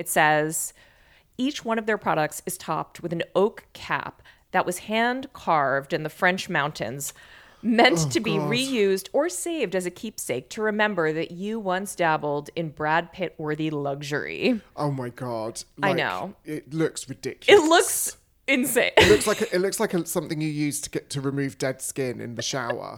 it says, each one of their products is topped with an oak cap that was hand carved in the French mountains, meant to be reused or saved as a keepsake to remember that you once dabbled in Brad Pitt-worthy luxury. Oh my God. I know. It looks ridiculous. It looks insane. It looks like something you use to remove dead skin in the shower.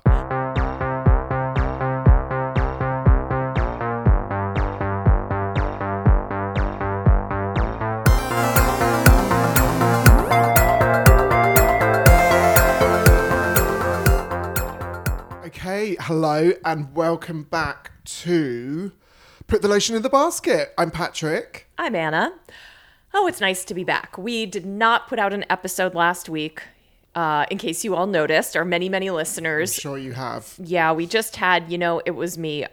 Okay, hello and welcome back to Put the Lotion in the Basket. I'm Patrick. I'm Anna. Oh, it's nice to be back. We did not put out an episode last week, in case you all noticed, our many, many listeners. I'm sure you have. Yeah, we just had, it was me.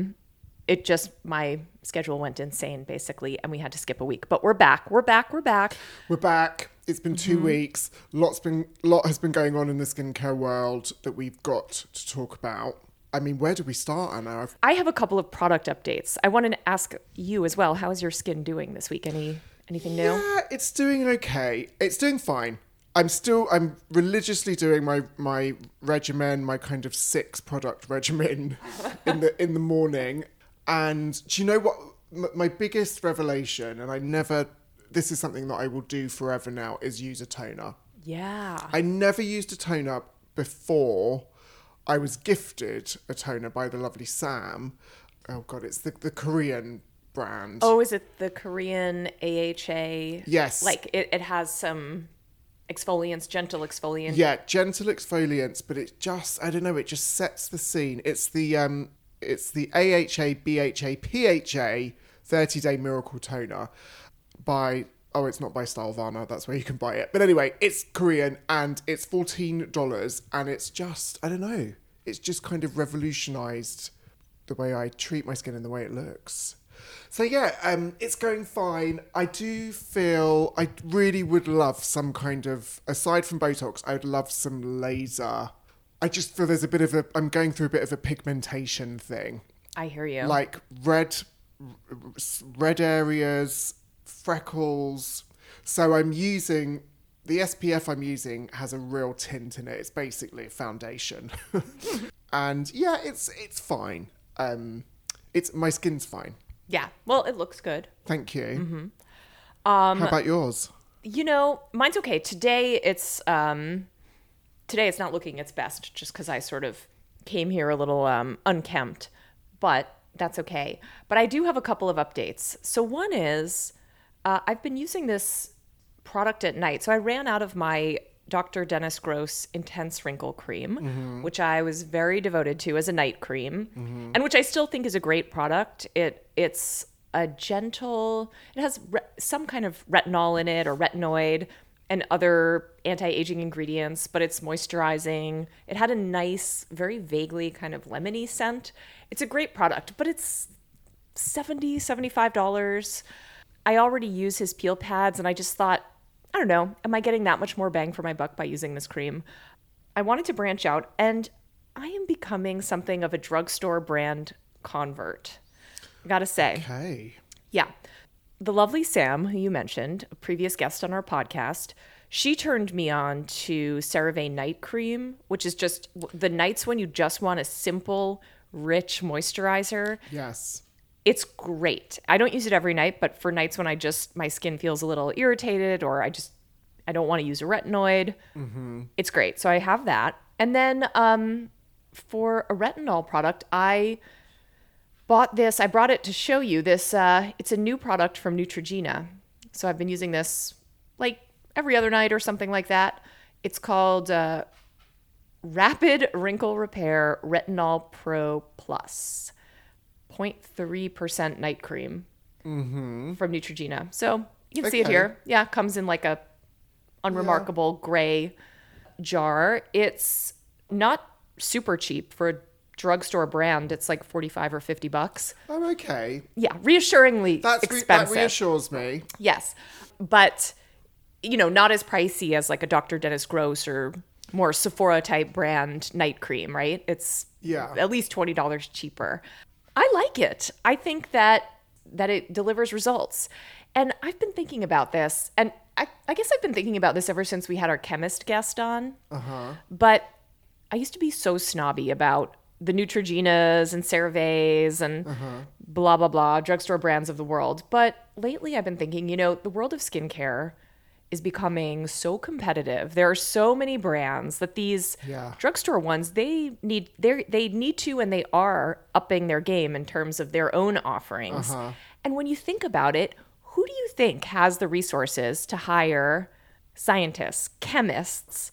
My schedule went insane, basically, and we had to skip a week. But we're back. We're back. It's been 2 weeks. Lot has been going on in the skincare world that we've got to talk about. I mean, where do we start, Anna? I have a couple of product updates. I wanted to ask you as well. How is your skin doing this week? Anything new? Yeah, it's doing okay. It's doing fine. I'm religiously doing my regimen, my kind of 6 product regimen in the morning. And do you know what? My biggest revelation, and this is something that I will do forever now, is use a toner. Yeah. I never used a toner before. I was gifted a toner by the lovely Sam. Oh God, it's the Korean brand. Oh, is it the Korean AHA? Yes. Like it has some exfoliants, gentle exfoliants. Yeah, gentle exfoliants, but it just sets the scene. It's the AHA, BHA, PHA 30-day miracle toner it's not by Stylevana, that's where you can buy it. But anyway, it's Korean and it's $14 and it's just, it's just kind of revolutionized the way I treat my skin and the way it looks. So yeah, it's going fine. I do feel I really would love some kind of, aside from Botox, I would love some laser. I just feel there's I'm going through a bit of a pigmentation thing. I hear you. Like red areas, freckles. So the SPF I'm using has a real tint in it. It's basically a foundation. And yeah, it's fine. My skin's fine. Yeah. Well, it looks good. Thank you. Mm-hmm. How about yours? Mine's okay. Today it's not looking its best just because I sort of came here a little unkempt, but that's okay. But I do have a couple of updates. So one is I've been using this product at night. So I ran out of my Dr. Dennis Gross Intense Wrinkle Cream, which I was very devoted to as a night cream, and which I still think is a great product. It's a gentle, it has some kind of retinol in it or retinoid and other anti-aging ingredients, but it's moisturizing. It had a nice, very vaguely kind of lemony scent. It's a great product, but it's $70, $75. I already use his peel pads, and I just thought, I don't know, am I getting that much more bang for my buck by using this cream? I wanted to branch out, and I am becoming something of a drugstore brand convert. I gotta say. Okay. Yeah. The lovely Sam, who you mentioned, a previous guest on our podcast, she turned me on to CeraVe Night Cream, which is just the nights when you just want a simple, rich moisturizer. Yes. It's great. I don't use it every night, but for nights when my skin feels a little irritated or I don't want to use a retinoid, it's great. So I have that. And then for a retinol product, I bought this. I brought it to show you this. It's a new product from Neutrogena. So I've been using this like every other night or something like that. It's called Rapid Wrinkle Repair Retinol Pro Plus. 0.3% night cream from Neutrogena. So you can see it here. Yeah, comes in like a unremarkable gray jar. It's not super cheap for a drugstore brand. It's like $45 or $50. Oh, okay. Yeah, reassuringly expensive. That reassures me. Yes, but not as pricey as like a Dr. Dennis Gross or more Sephora type brand night cream, right? It's at least $20 cheaper. I like it. I think that it delivers results. And I've been thinking about this, and I guess I've been thinking about this ever since we had our chemist guest on. But I used to be so snobby about the Neutrogenas and CeraVes and blah, blah, blah, drugstore brands of the world. But lately I've been thinking, the world of skincare is becoming so competitive. There are so many brands that these drugstore ones, they need to, and they are upping their game in terms of their own offerings. And when you think about it, who do you think has the resources to hire scientists, chemists,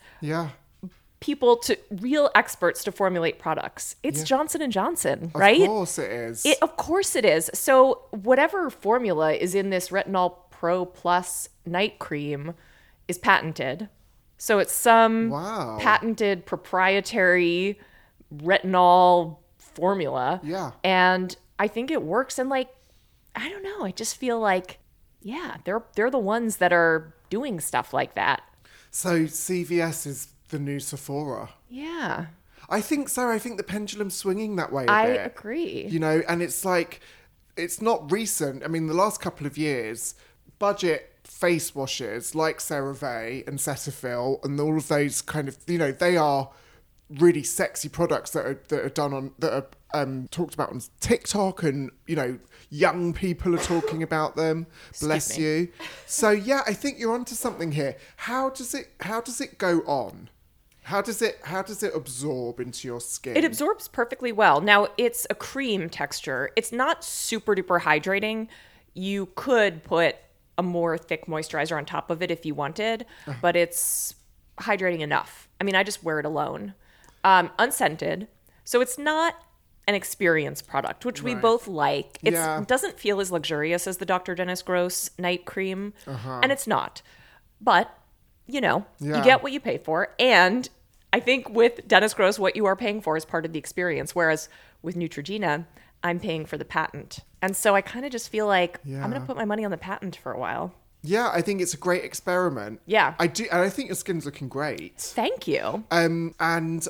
people, to real experts to formulate products? It's Johnson & Johnson, right? Of course it is. Of course it is. So whatever formula is in this Retinol Pro Plus night cream is patented. So it's some patented proprietary retinol formula. Yeah. And I think it works. And I don't know. I just feel like, they're the ones that are doing stuff like that. So CVS is the new Sephora. Yeah. I think so. I think the pendulum's swinging that way a bit. I agree. And it's it's not recent. I mean, the last couple of years, budget face washes like CeraVe and Cetaphil and all of those kind of, they are really sexy products that are done on, that are talked about on TikTok, and, young people are talking about them. Bless you. So yeah, I think you're onto something here. How does it go on? How does it absorb into your skin? It absorbs perfectly well. Now, it's a cream texture. It's not super duper hydrating. You could put a more thick moisturizer on top of it if you wanted, but it's hydrating enough. I mean, I just wear it alone. Unscented. So it's not an experience product, which we both like. It doesn't feel as luxurious as the Dr. Dennis Gross night cream, and it's not. But, you get what you pay for. And I think with Dennis Gross, what you are paying for is part of the experience. Whereas with Neutrogena, I'm paying for the patent. And so I kind of just feel like I'm going to put my money on the patent for a while. Yeah, I think it's a great experiment. Yeah. I do, and I think your skin's looking great. Thank you. Has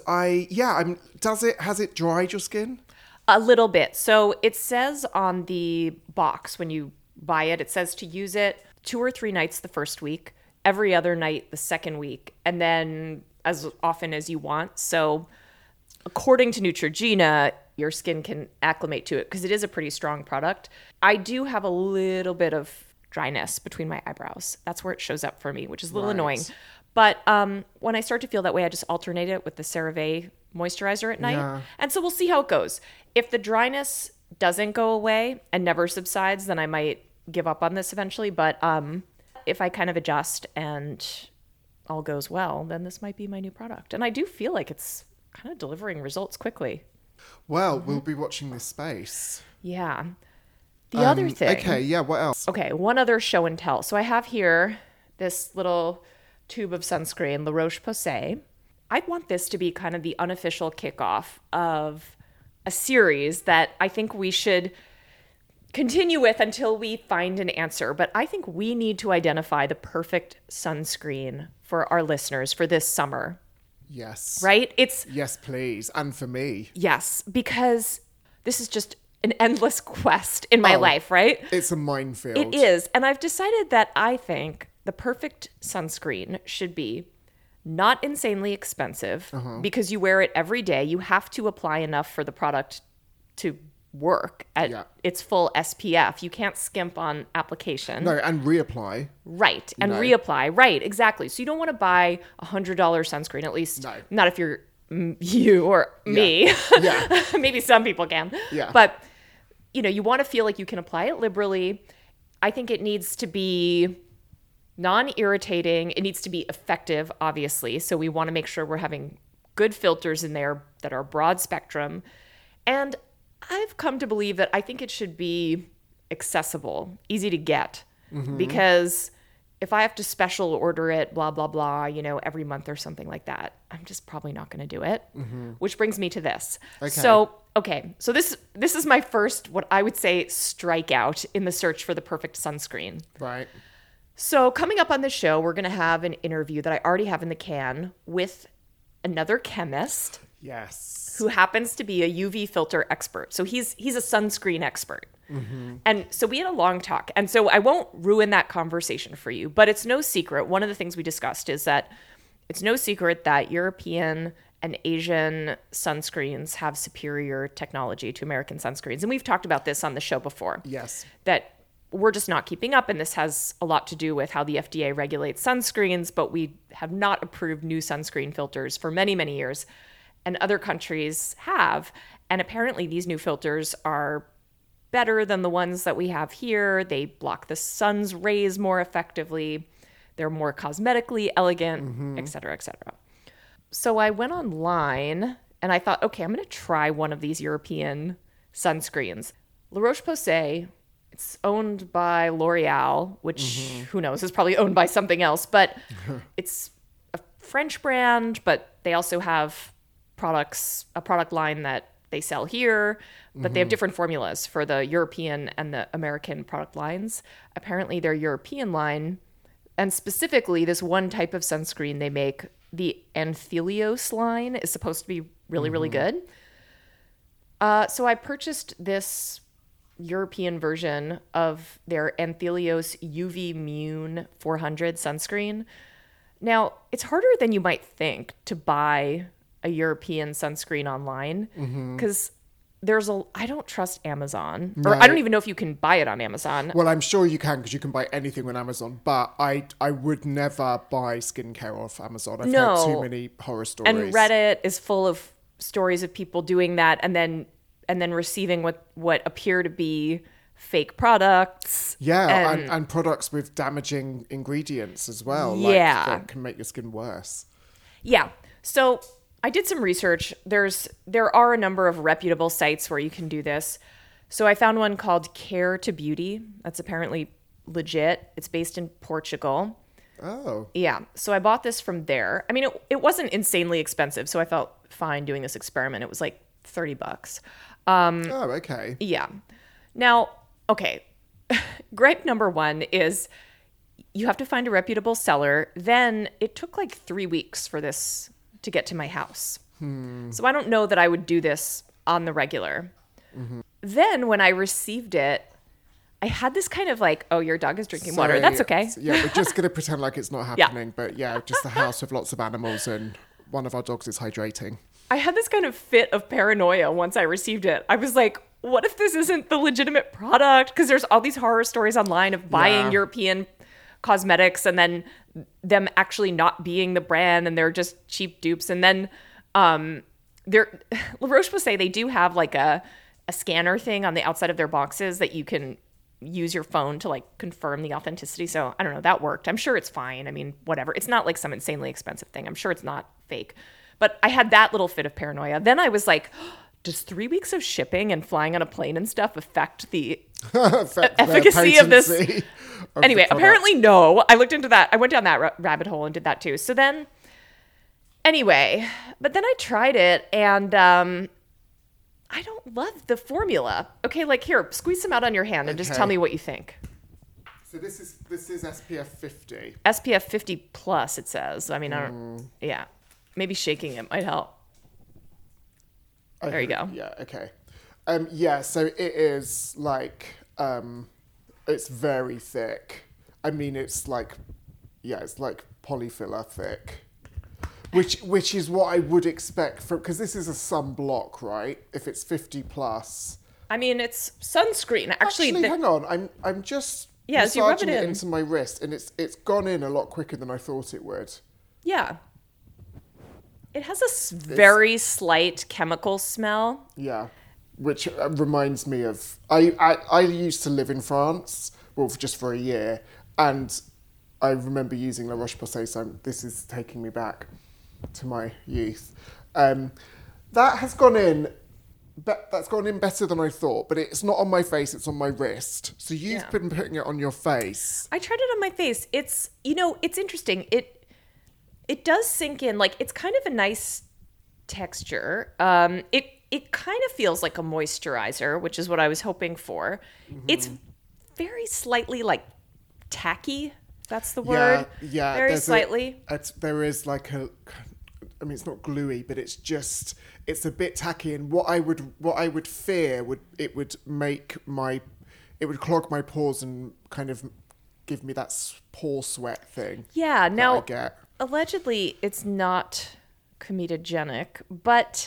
it dried your skin? A little bit. So it says on the box when you buy it, it says to use it 2 or 3 nights the first week, every other night the second week, and then as often as you want. So according to Neutrogena, your skin can acclimate to it because it is a pretty strong product. I do have a little bit of dryness between my eyebrows. That's where it shows up for me, which is a little annoying. But when I start to feel that way, I just alternate it with the CeraVe moisturizer at night. Yeah. And so we'll see how it goes. If the dryness doesn't go away and never subsides, then I might give up on this eventually. But if I kind of adjust and all goes well, then this might be my new product. And I do feel like it's kind of delivering results quickly. Well, we'll be watching this space. Yeah. The other thing. Okay, yeah, what else? Okay, one other show and tell. So I have here this little tube of sunscreen, La Roche-Posay. I want this to be kind of the unofficial kickoff of a series that I think we should continue with until we find an answer. But I think we need to identify the perfect sunscreen for our listeners for this summer. Yes. Right? Yes, please. And for me. Yes, because this is just an endless quest in my life, right? It's a minefield. It is. And I've decided that I think the perfect sunscreen should be not insanely expensive because you wear it every day. You have to apply enough for the product to work at its full SPF. You can't skimp on application. No, and reapply. Right. And reapply. Right. Exactly. So you don't want to buy $100 sunscreen, at least not if you're you or me. Yeah. Maybe some people can. Yeah. But, you want to feel like you can apply it liberally. I think it needs to be non-irritating. It needs to be effective, obviously. So we want to make sure we're having good filters in there that are broad spectrum. And I've come to believe that I think it should be accessible, easy to get. Because if I have to special order it, blah, blah, blah, every month or something like that, I'm just probably not going to do it. Which brings me to this. Okay. So this is my first, what I would say, strikeout in the search for the perfect sunscreen. Right. So coming up on the show, we're going to have an interview that I already have in the can with another chemist. Yes. who happens to be a UV filter expert. So he's a sunscreen expert. And so we had a long talk. And so I won't ruin that conversation for you, but it's no secret. One of the things we discussed is that it's no secret that European and Asian sunscreens have superior technology to American sunscreens. And we've talked about this on the show before. Yes. That we're just not keeping up. And this has a lot to do with how the FDA regulates sunscreens, but we have not approved new sunscreen filters for many, many years. And other countries have. And apparently these new filters are better than the ones that we have here. They block the sun's rays more effectively. They're more cosmetically elegant, et cetera, et cetera. So I went online and I thought, okay, I'm going to try one of these European sunscreens. La Roche-Posay, it's owned by L'Oreal, which who knows, is probably owned by something else, but it's a French brand, but they also have a product line that they sell here, but they have different formulas for the European and the American product lines. Apparently their European line, and specifically this one type of sunscreen they make, the Anthelios line, is supposed to be really, really good. So I purchased this European version of their Anthelios UV Mune 400 sunscreen. Now, it's harder than you might think to buy a European sunscreen online because I don't trust Amazon, or I don't even know if you can buy it on Amazon. Well, I'm sure you can because you can buy anything on Amazon, but I would never buy skincare off Amazon. I've heard too many horror stories. And Reddit is full of stories of people doing that and then receiving what appear to be fake products. Yeah, and products with damaging ingredients as well. Yeah. That can make your skin worse. Yeah. So I did some research. There are a number of reputable sites where you can do this. So I found one called Care to Beauty. That's apparently legit. It's based in Portugal. Oh. Yeah. So I bought this from there. I mean, it wasn't insanely expensive, so I felt fine doing this experiment. It was like $30. Oh, okay. Yeah. Now, okay. Gripe number one is you have to find a reputable seller. Then it took like 3 weeks for this to get to my house. So I don't know that I would do this on the regular. Then when I received it, I had this kind of like, oh, your dog is drinking water. That's okay. Yeah, we're just going to pretend like it's not happening. But yeah, just a house with lots of animals and one of our dogs is hydrating. I had this kind of fit of paranoia once I received it. I was like, what if this isn't the legitimate product? Because there's all these horror stories online of buying European cosmetics and then them actually not being the brand and they're just cheap dupes. And then La Roche-Posay, they do have like a scanner thing on the outside of their boxes that you can use your phone to like confirm the authenticity. So I don't know, that worked. I'm sure it's fine. I mean, whatever. It's not like some insanely expensive thing. I'm sure it's not fake. But I had that little fit of paranoia. Then I was like, does 3 weeks of shipping and flying on a plane and stuff affect the efficacy of this? Anyway, apparently no. I looked into that. I went down that rabbit hole and did that too. So then, anyway, but then I tried it and I don't love the formula. Okay, like here, squeeze some out on your hand and just tell me what you think. So this is SPF 50. SPF 50 plus, it says. I mean, I don't. Yeah, maybe shaking it might help. There you go. Yeah. Okay. Yeah. So it is like it's very thick. I mean, it's like polyfiller thick. Which is what I would expect because this is a sunblock, right? If it's 50 plus. I mean, it's sunscreen. Actually hang on. I'm just as you rub it into my wrist, and it's gone in a lot quicker than I thought it would. Yeah. It has a very slight chemical smell. Yeah, which reminds me of I used to live in France, well, just for a year, and I remember using La Roche-Posay. So this is taking me back to my youth. That has gone in. That's gone in better than I thought, but it's not on my face, it's on my wrist. So you've been putting it on your face. I tried it on my face. It's, it's interesting. It does sink in, like, it's kind of a nice texture. It kind of feels like a moisturizer, which is what I was hoping for. Mm-hmm. It's very slightly, like, tacky. That's the word. Yeah. Very slightly. There is like I mean, it's not gluey, but it's a bit tacky. And what I would fear it would clog my pores and kind of give me that pore sweat thing. Yeah. that Now, I get. allegedly, it's not comedogenic, but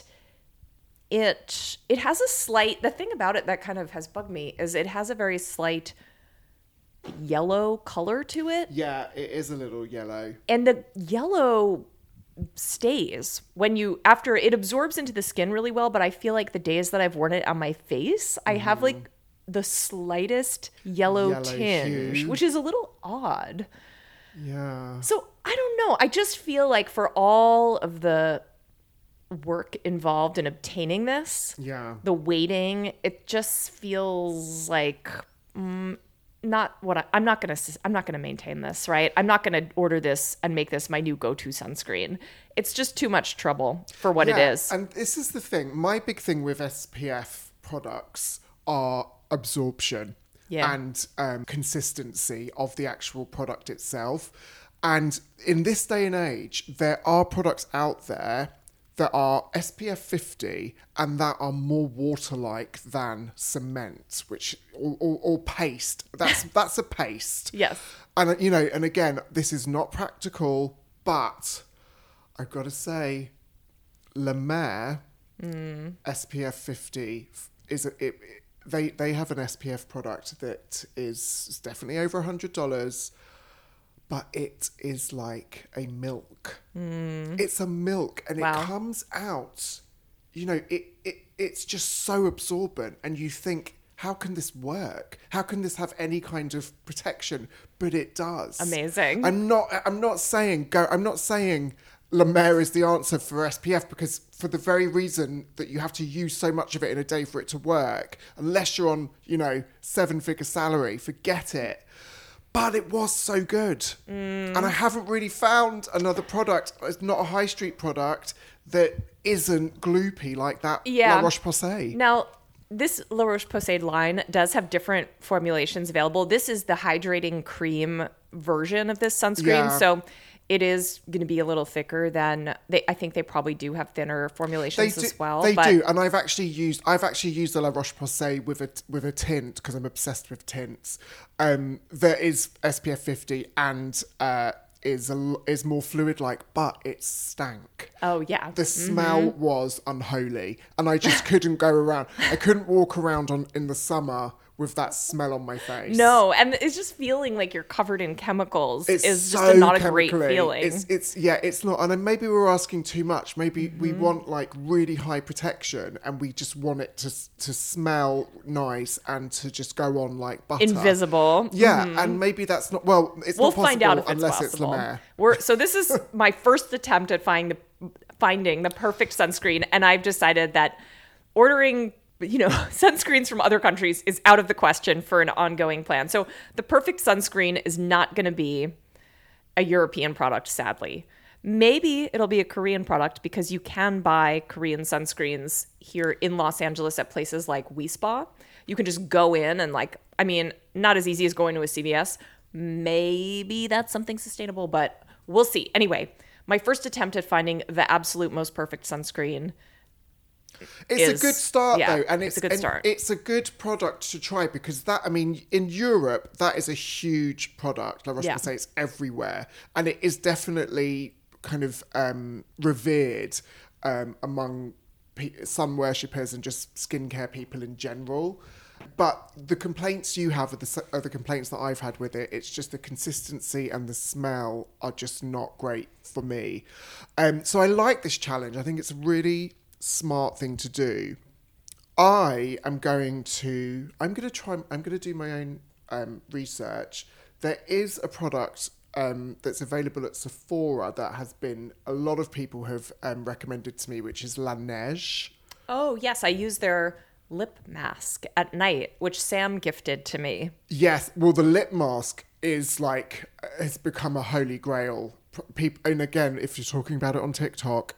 it has a slight. The thing about it that kind of has bugged me is it has a very slight yellow color to it, Yeah, it is a little yellow. and the yellow stays when you after it absorbs into the skin really well. But I feel like the days that I've worn it on my face, I have like the slightest yellow tinge, hue. which is a little odd. Yeah. So I don't know. I just feel like for all of the work involved in obtaining this, Yeah. the waiting, it just feels like not what I'm not gonna maintain this, right? I'm not gonna order this and make this my new go-to sunscreen. It's just too much trouble for what it is. And this is the thing. My big thing with SPF products are absorption and consistency of the actual product itself. And in this day and age, there are products out there that are SPF 50 and that are more water-like than cement, which or paste. That's a paste. Yes. And and again, this is not practical, but I've got to say, La Mer SPF 50 they have an SPF product that is definitely over $100, but it is like a milk. It's a milk, and Wow. it comes out. It's just so absorbent, and you think, how can this work? How can this have any kind of protection? But it does. Amazing. I'm not saying La Mer is the answer for SPF, because for the very reason that you have to use so much of it in a day for it to work, unless you're on, 7-figure salary, forget it. But it was so good. And I haven't really found another product, it's not a high street product, that isn't gloopy like that Yeah. La Roche-Posay. Now, this La Roche-Posay line does have different formulations available. This is the hydrating cream version of this sunscreen, Yeah. so it is going to be a little thicker than I think they probably do have thinner formulations as well. They but do, and I've actually used the La Roche-Posay with a tint, because I'm obsessed with tints. That is SPF 50 and is more fluid-like, but it stank. Oh yeah, The smell was unholy, and I just couldn't go around. I couldn't walk around in the summer with that smell on my face. no, and it's just feeling like you're covered in chemicals It's is so just not a great chemically. feeling. It's not. And then maybe we're asking too much. Maybe we want like really high protection, and we just want it to smell nice and to just go on like butter. Invisible. Yeah, and maybe that's not. Well, it's We'll not possible find out if it's unless possible. it's La Mer. So this is my first attempt at finding the perfect sunscreen, and I've decided that ordering sunscreens from other countries is out of the question for an ongoing plan. So the perfect sunscreen is not going to be a European product, sadly. Maybe it'll be a Korean product, because you can buy Korean sunscreens here in Los Angeles at places like Wispa. You can just go in and not as easy as going to a CVS. Maybe that's something sustainable, but we'll see. Anyway, my first attempt at finding the absolute most perfect sunscreen. It's a good start, though, and it's a good start. It's a good product to try, because in Europe, that is a huge product. La Roche-Posay, it's everywhere, and it is definitely kind of revered among sun worshippers and just skincare people in general. But the complaints you have are the complaints that I've had with it. It's just the consistency and the smell are just not great for me. So I like this challenge. I think it's a really smart thing to do. I'm going to do my own research. There is a product that's available at Sephora that has been a lot of people have recommended to me, which is Laneige. Oh yes, I use their lip mask at night, which Sam gifted to me. Yes, well, the lip mask has become a holy grail. People, and again, if you're talking about it on TikTok,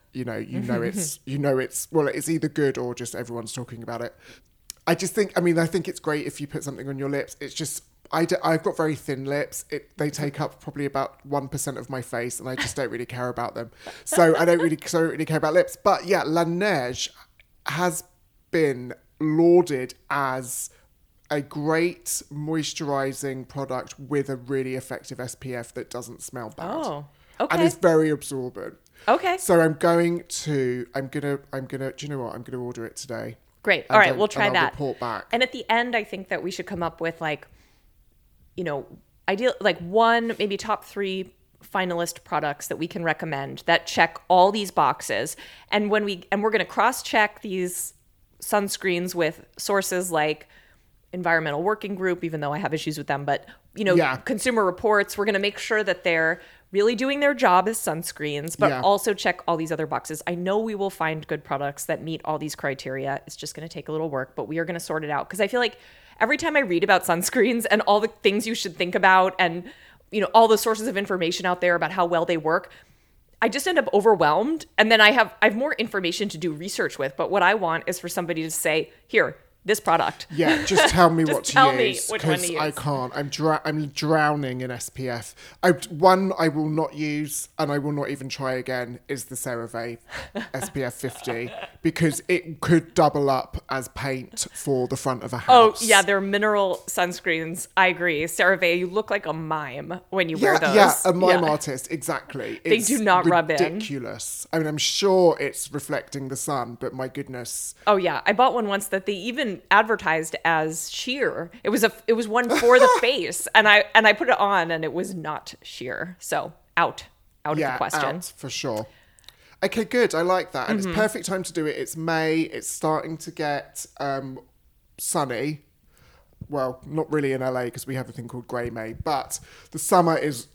it's either good or just everyone's talking about it. I think it's great if you put something on your lips. It's just I've got very thin lips. They take up probably about 1% of my face, and I just don't really care about them. So I don't really care about lips. But yeah, La Neige has been lauded as a great moisturizing product with a really effective SPF that doesn't smell bad. Oh, okay. And it's very absorbent. Okay. So I'm gonna, do you know what? I'm gonna order it today. Great. All right, we'll try and I'll that. report back. And at the end, I think that we should come up with like, you know, one, maybe top 3 finalist products that we can recommend that check all these boxes. And we're going to cross-check these sunscreens with sources like Environmental Working Group, even though I have issues with them, but Consumer Reports. We're going to make sure that they're really doing their job as sunscreens, but also check all these other boxes. I know we will find good products that meet all these criteria. It's just going to take a little work, but we are going to sort it out, because I feel like every time I read about sunscreens and all the things you should think about, and all the sources of information out there about how well they work, I just end up overwhelmed. And then I have more information to do research with. But what I want is for somebody to say, here, this product. Yeah, just tell me what to tell use, me which one to use. I can't. I'm drowning in SPF. One I will not use, and I will not even try again, is the CeraVe SPF 50, because it could double up as paint for the front of a house. Oh yeah, they're mineral sunscreens. I agree. CeraVe, you look like a mime when you wear those. Yeah, a mime artist, exactly. They do not rub in. Ridiculous. I mean, I'm sure it's reflecting the sun, but my goodness. Oh yeah, I bought one once that they even advertised as sheer. It was one for the face, and I put it on, and it was not sheer. So out of the question. Out for sure. Okay, good. I like that, and it's perfect time to do it. It's May. It's starting to get sunny. Well, not really in LA because we have a thing called Grey May, but the summer is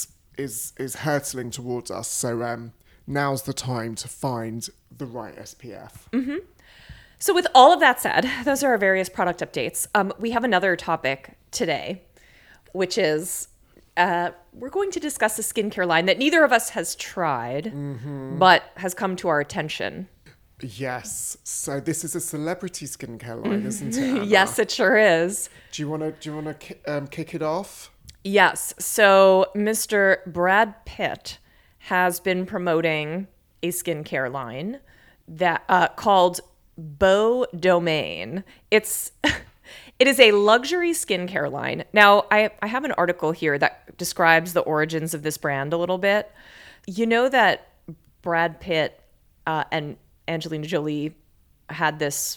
hurtling towards us. So now's the time to find the right SPF. Mm-hmm. So with all of that said, those are our various product updates. We have another topic today, which is we're going to discuss a skincare line that neither of us has tried, but has come to our attention. Yes. So this is a celebrity skincare line, isn't it, Anna? Yes, it sure is. Do you want to kick it off? Yes. So Mr. Brad Pitt has been promoting a skincare line that called Beau Domain. It is a luxury skincare line. Now, I have an article here that describes the origins of this brand a little bit. You know that Brad Pitt and Angelina Jolie had this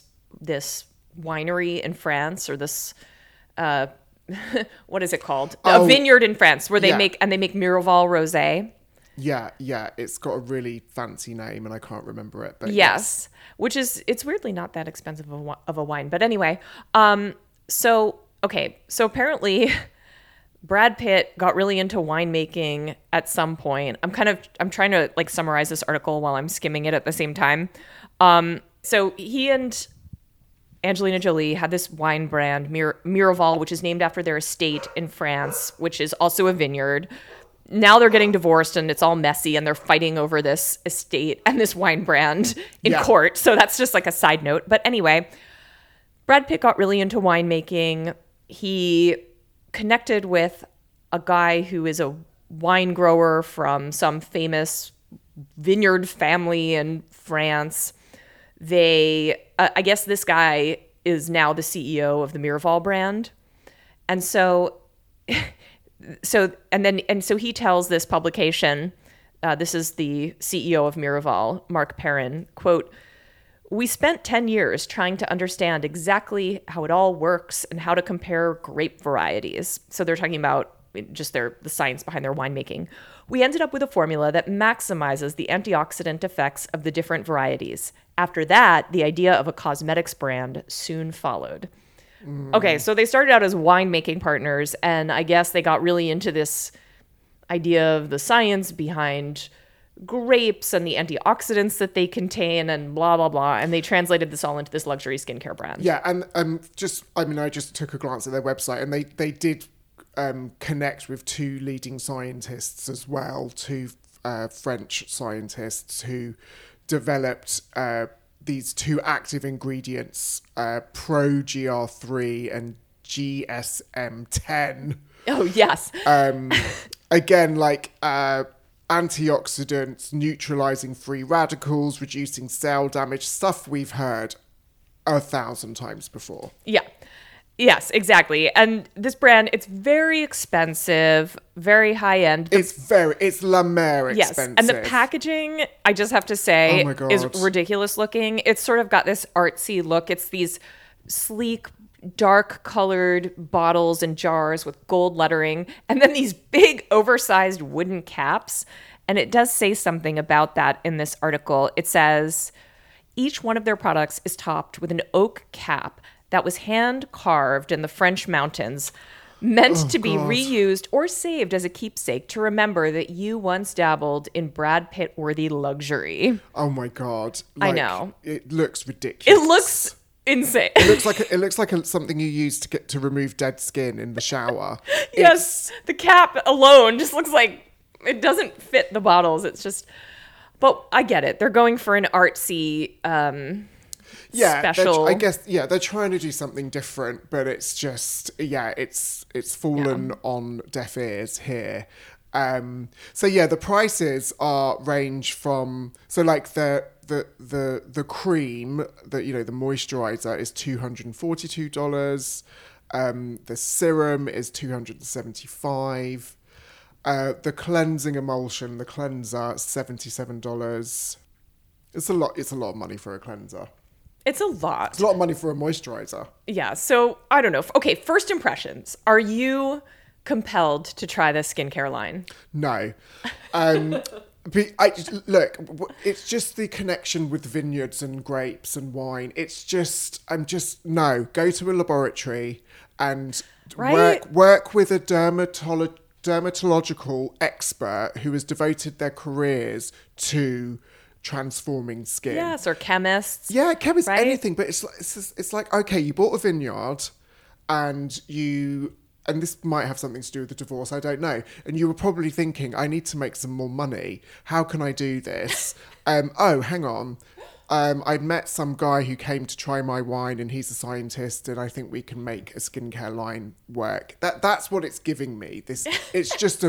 winery in France, or this what is it called? A vineyard in France where they make Miraval rosé. Yeah, it's got a really fancy name and I can't remember it. But yes. Which is, it's weirdly not that expensive of a wine. But anyway, so apparently Brad Pitt got really into winemaking at some point. I'm trying to like summarize this article while I'm skimming it at the same time. So he and Angelina Jolie had this wine brand, Miraval, which is named after their estate in France, which is also a vineyard. Now they're getting divorced and it's all messy and they're fighting over this estate and this wine brand in court. So that's just like a side note. But anyway, Brad Pitt got really into winemaking. He connected with a guy who is a wine grower from some famous vineyard family in France. I guess this guy is now the CEO of the Miraval brand. And so he tells this publication, this is the CEO of Miraval, Mark Perrin, quote, "We spent 10 years trying to understand exactly how it all works and how to compare grape varieties." So they're talking about just the science behind their winemaking. "We ended up with a formula that maximizes the antioxidant effects of the different varieties. After that, the idea of a cosmetics brand soon followed." Okay, so they started out as winemaking partners, and I guess they got really into this idea of the science behind grapes and the antioxidants that they contain and blah, blah, blah. And they translated this all into this luxury skincare brand. Yeah, and I just took a glance at their website, and they did connect with 2 leading scientists as well, 2 French scientists who developed these 2 active ingredients, Pro GR3 and GSM-10. Oh, yes. Again, like antioxidants, neutralizing free radicals, reducing cell damage, stuff we've heard 1,000 times before. Yeah. Yes, exactly. And this brand, it's very expensive, very high end. It's La Mer expensive. Yes, and the packaging, I just have to say, Oh my God. is ridiculous looking. It's sort of got this artsy look. It's these sleek, dark colored bottles and jars with gold lettering, and then these big, oversized wooden caps. And it does say something about that in this article. It says, each one of their products is topped with an oak cap that was hand carved in the French mountains, meant to be reused or saved as a keepsake to remember that you once dabbled in Brad Pitt worthy luxury. Oh my God. I know. It looks ridiculous. It looks insane. It looks like something you use to remove dead skin in the shower. Yes, the cap alone just looks like it doesn't fit the bottles. It's just, but I get it. They're going for an artsy, special. I guess, they're trying to do something different, but it's just, it's fallen on deaf ears here. The prices range from, like the cream, the moisturizer is $242. The serum is $275. The cleansing emulsion, the cleanser, $77. It's a lot of money for a cleanser. It's a lot. It's a lot of money for a moisturizer. Yeah. So I don't know. Okay. First impressions. Are you compelled to try this skincare line? No. Look, it's just the connection with vineyards and grapes and wine. No. Go to a laboratory and work with a dermatological expert who has devoted their careers to transforming skin. Yes, or chemists. Yeah, chemists, right? anything. But it's like, okay, you bought a vineyard and this might have something to do with the divorce, I don't know. And you were probably thinking, I need to make some more money. How can I do this? Hang on. I'd met some guy who came to try my wine and he's a scientist and I think we can make a skincare line work. That's what it's giving me. It's just a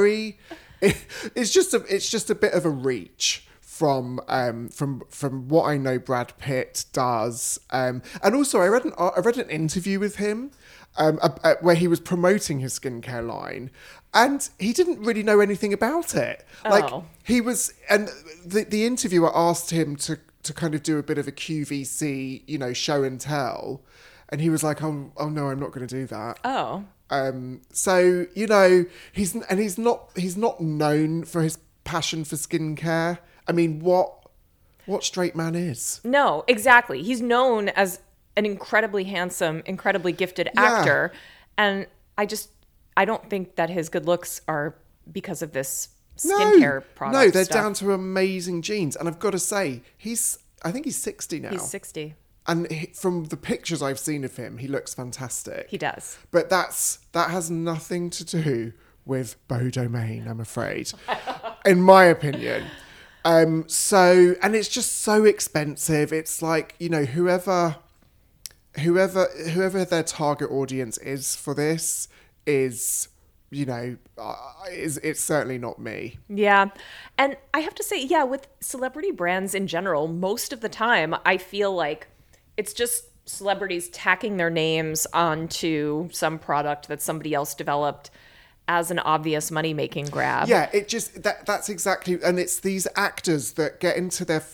bit of a reach from what I know Brad Pitt does. And also I read an interview with him where he was promoting his skincare line and he didn't really know anything about it. Like he was, and the interviewer asked him to kind of do a bit of a QVC, show and tell. And he was like, oh no, I'm not going to do that. Oh. So, he's not known for his passion for skincare. I mean, what straight man is? No, exactly. He's known as an incredibly handsome, incredibly gifted actor. And I don't think that his good looks are because of this skincare product. No, they're stuff. down to amazing genes. And I've got to say, I think he's 60 now. He's 60. And from the pictures I've seen of him, he looks fantastic. He does. But that has nothing to do with Beau Domain, I'm afraid, in my opinion. And it's just so expensive. It's like, whoever their target audience is for this is, it's certainly not me. Yeah. And I have to say, with celebrity brands in general, most of the time I feel like it's just celebrities tacking their names onto some product that somebody else developed as an obvious money-making grab. Yeah, that's exactly, and it's these actors that get into their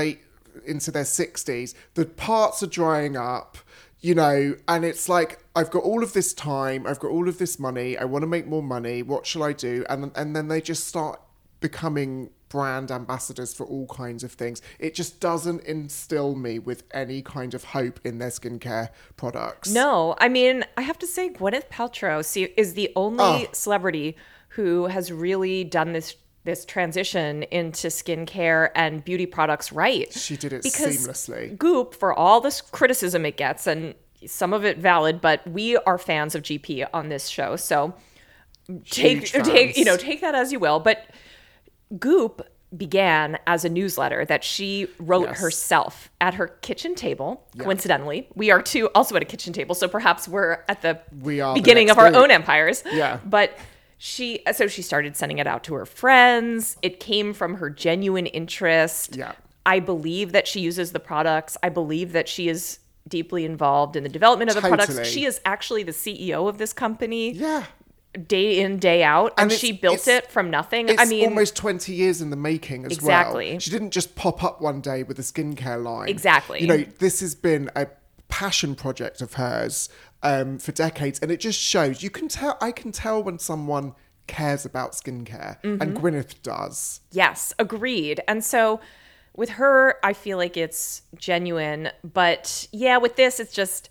60s, the parts are drying up, and it's like, I've got all of this time, I've got all of this money, I want to make more money, what shall I do? And then they just start becoming brand ambassadors for all kinds of things. It just doesn't instill me with any kind of hope in their skincare products. No, I mean, I have to say Gwyneth Paltrow is the only celebrity who has really done this transition into skincare and beauty products right. She did it because seamlessly. Goop, for all this criticism it gets, and some of it valid, but we are fans of GP on this show, so take that as you will. But Goop began as a newsletter that she wrote Yes. herself at her kitchen table. Yeah. Coincidentally, we are too also at a kitchen table, so perhaps we're at the We are the beginning next of our group. own empires. Yeah. But she started sending it out to her friends. It came from her genuine interest. Yeah. I believe that she uses the products. I believe that she is deeply involved in the development of the products. Totally. She is actually the CEO of this company. Yeah. Day in, day out, and it's- she built it's- it from nothing. It's I mean, almost 20 years in the making as Exactly. well. She didn't just pop up one day with a skincare line. Exactly. You know, this has been a passion project of hers for decades, and it just shows. I can tell when someone cares about skincare, Mm-hmm. and Gwyneth does. yes, agreed. And so with her, I feel like it's genuine, but yeah, with this, it's just,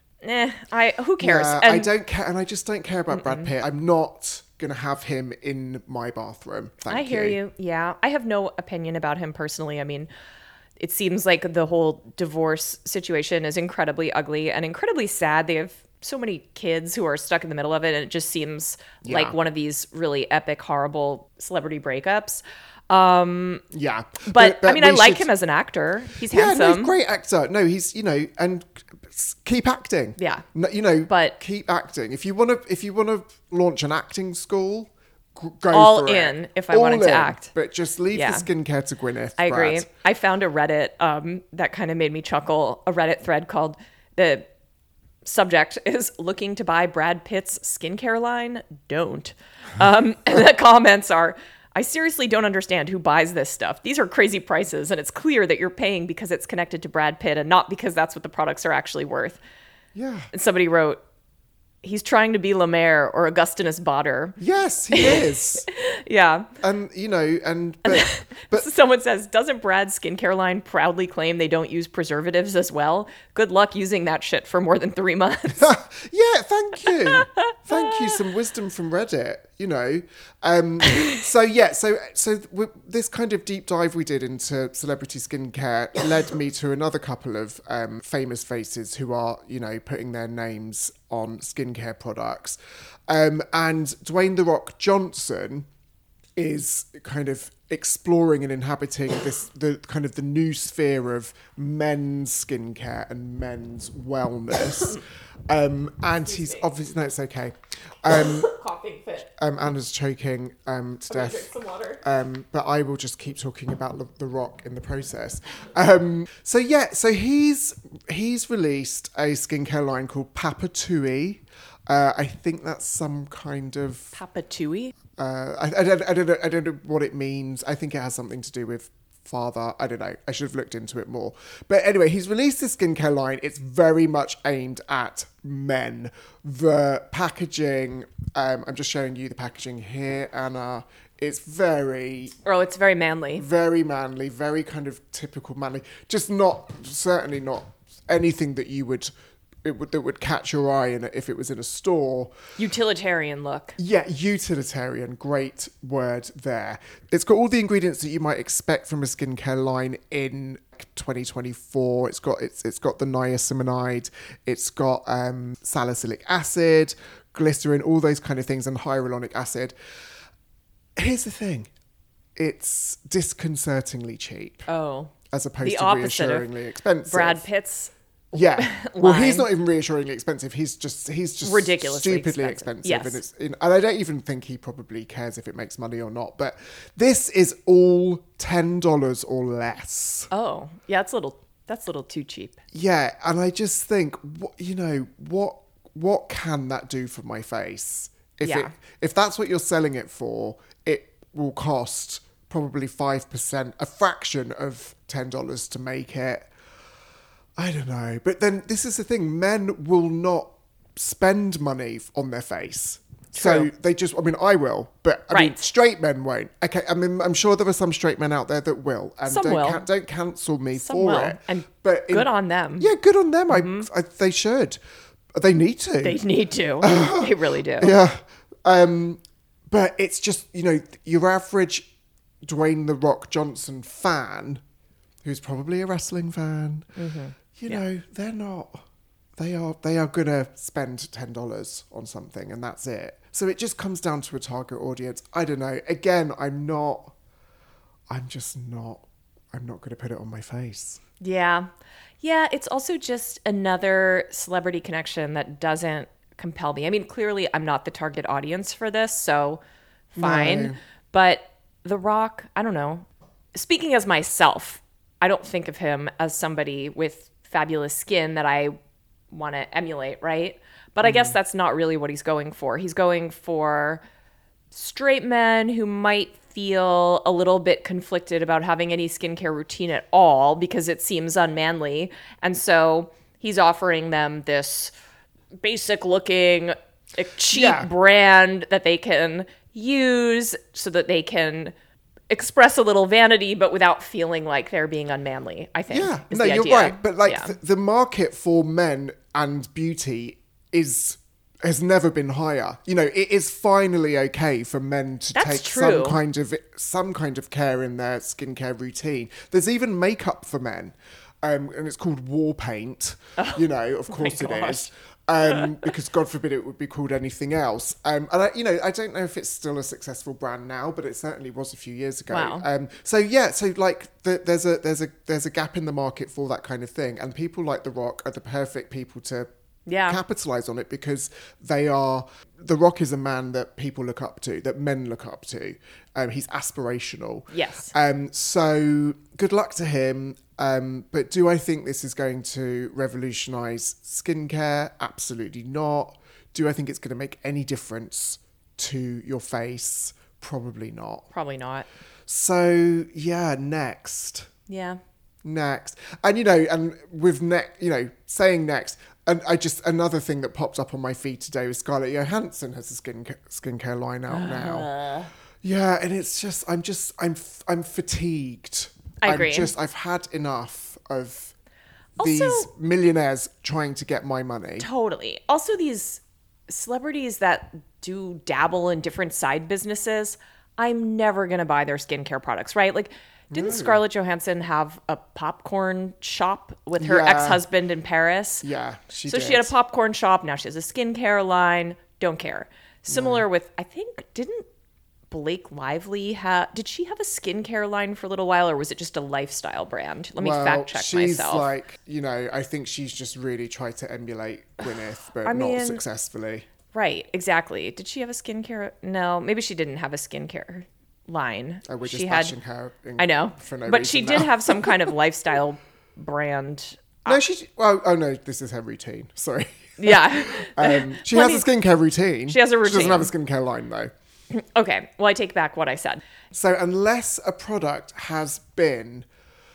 who cares? Yeah, And I don't care, and I just don't care about Brad Pitt. I'm not gonna have him in my bathroom. Thank I hear you. Yeah. I have no opinion about him personally. I mean, it seems like the whole divorce situation is incredibly ugly and incredibly sad. They have so many kids who are stuck in the middle of it, and it just seems like Yeah. one of these really epic, horrible celebrity breakups. Yeah, But I mean, I we like should- him as an actor. He's Yeah, no, handsome. he's a great actor. No, he's and keep acting. Yeah. No, But- keep acting. If you want to launch an acting school, go All for it. in if I wanted to in, act. but just leave Yeah. the skincare to Gwyneth. I agree. Brad. I found a Reddit that kind of made me chuckle. A Reddit thread called the subject is looking to buy Brad Pitt's skincare line. Don't. And the comments are, I seriously don't understand who buys this stuff. These are crazy prices, and it's clear that you're paying because it's connected to Brad Pitt and not because that's what the products are actually worth. Yeah. And somebody wrote, he's trying to be Lemaire or Augustinus Bader. Yes, he is. Yeah. And but Someone says, doesn't Brad's skincare line proudly claim they don't use preservatives as well? Good luck using that shit for more than 3 months. yeah, thank you. Thank you. Some wisdom from Reddit, you know. So this kind of deep dive we did into celebrity skincare led me to another couple of famous faces who are, you know, putting their names on skincare products. And Dwayne "The Rock" Johnson is kind of exploring and inhabiting the new sphere of men's skincare and men's wellness. And he's obviously, no, it's okay. Coughing fit. Anna's choking to death. Drink some water. But I will just keep talking about the Rock in the process. So he's released a skincare line called Papa Tui. I think that's some kind of Papatui? I don't know what it means. I think it has something to do with father. I don't know. I should have looked into it more. But anyway, he's released this skincare line. It's very much aimed at men. The packaging, I'm just showing you the packaging here, Anna. It's very, Oh, it's very manly. very manly, very kind of typical manly. Just certainly not anything that that would catch your eye if it was in a store. Utilitarian look. Yeah, utilitarian, great word there. It's got all the ingredients that you might expect from a skincare line in 2024. It's got the niacinamide, it's got salicylic acid, glycerin, all those kind of things, and hyaluronic acid. Here's the thing. It's disconcertingly cheap Oh. as opposed The to opposite of reassuringly expensive. Brad Pitt's. Yeah. Well, he's line. not even reassuringly expensive. He's just Ridiculously stupidly expensive. expensive. Yes. And I don't even think he probably cares if it makes money or not. But this is all $10 or less. Oh, yeah, that's a little too cheap. Yeah, and I just think, what can that do for my face? If that's what you're selling it for, it will cost probably 5%, a fraction of $10 to make it. I don't know. But then this is the thing. Men will not spend money on their face. True. So they just, I will, but I mean, Right. straight men won't. Okay, I mean, I'm sure there are some straight men out there that will. And Some will. Don't cancel me Some for will. it. And but good on them. Yeah, good on them. They should. They need to. They need to. They really do. Yeah. But it's just, your average Dwayne "The Rock" Johnson fan, who's probably a wrestling fan, they're not. They are gonna spend $10 on something, and that's it. So it just comes down to a target audience. I don't know. Again, I'm not I'm not going to put it on my face. Yeah. Yeah, it's also just another celebrity connection that doesn't compel me. I mean, clearly I'm not the target audience for this, so fine. No. But The Rock, I don't know. Speaking as myself, I don't think of him as somebody with fabulous skin that I want to emulate, right? But I guess that's not really what he's going for. He's going for straight men who might feel a little bit conflicted about having any skincare routine at all because it seems unmanly. And so he's offering them this basic looking, cheap brand that they can use so that they can express a little vanity, but without feeling like they're being unmanly, I think. Yeah, is no, the you're idea. right. But like Yeah. the market for men and beauty has never been higher. You know, it is finally okay for men to That's take true. some kind of care in their skincare routine. There's even makeup for men, and it's called war paint. You know, of course it gosh. is. Because God forbid it would be called anything else. And I don't know if it's still a successful brand now, but it certainly was a few years ago. Wow. So like there's a gap in the market for that kind of thing, and people like The Rock are the perfect people to capitalize on it because The Rock is a man that people look up to, that men look up to. He's aspirational. Yes. So good luck to him. But do I think this is going to revolutionize skincare? Absolutely not. Do I think it's going to make any difference to your face? Probably not. Probably not. So yeah, next. Yeah. Next. And and with saying next, and another thing that popped up on my feed today was Scarlett Johansson has a skincare line out now. Yeah, and it's just I'm fatigued. I agree. I've had enough of Also- these millionaires trying to get my money. Totally. Also, these celebrities that do dabble in different side businesses, I'm never going to buy their skincare products, right? Like, didn't Scarlett Johansson have a popcorn shop with her Yeah. ex-husband in Paris? Yeah, she So did. she had a popcorn shop. Now she has a skincare line. Don't care. Similar with, I think, didn't Blake Lively did she have a skincare line for a little while, or was it just a lifestyle brand? Let me fact check she's myself. like, I think she's just really tried to emulate Gwyneth, but I mean- not successfully. Right, exactly. Did she have a skincare? No, maybe she didn't have a skincare line. Oh, we're just she bashing her. I know, for no but she reason did now. have some kind of lifestyle brand. No, oh no, this is her routine. Sorry. Yeah. She has a skincare routine. She has a She doesn't routine. have a skincare line though. Okay. Well, I take back what I said. So unless a product has been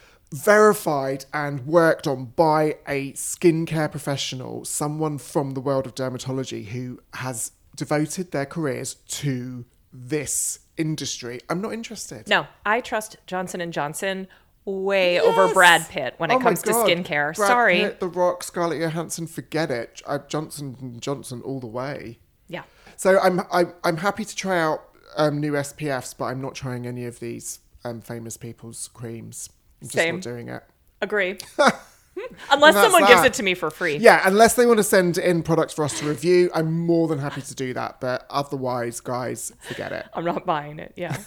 verified and worked on by a skincare professional, someone from the world of dermatology who has devoted their careers to this industry, I'm not interested. No, I trust Johnson & Johnson way over Brad Pitt when it Oh my comes to God. skincare. Brad Sorry. Pitt, The Rock, Scarlett Johansson, forget it. Johnson & Johnson all the way. Yeah. So I'm happy to try out new SPFs, but I'm not trying any of these famous people's creams. I'm just Same. not doing it. Agree. Unless that's someone gives that. it to me for free. Yeah, unless they want to send in products for us to review, I'm more than happy to do that. But otherwise, guys, forget it. I'm not buying it. Yeah.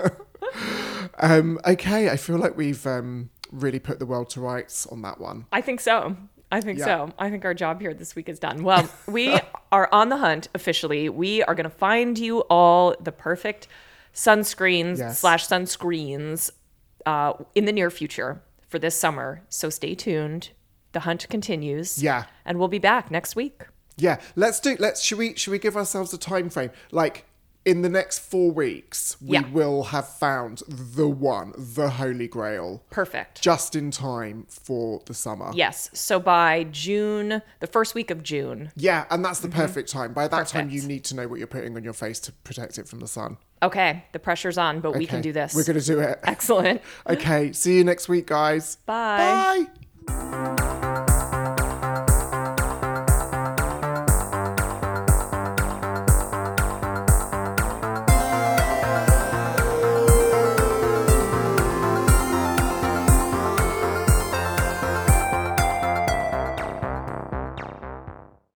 Okay, I feel like we've really put the world to rights on that one. I think so. I think Yeah. so. I think our job here this week is done. Well, we are on the hunt officially. We are going to find you all the perfect sunscreens Yes. / sunscreens in the near future for this summer. So stay tuned. The hunt continues. Yeah. And we'll be back next week. Yeah, should we give ourselves a time frame? Like in the next 4 weeks, we Yeah. will have found the Holy Grail. Perfect. Just in time for the summer. Yes. So by June, the first week of June. Yeah, and that's the perfect time. By that time, Perfect. you need to know what you're putting on your face to protect it from the sun. Okay. The pressure's on, but we can Okay, do this. We're going to do it. Excellent. Okay, see you next week, guys. Bye. Bye.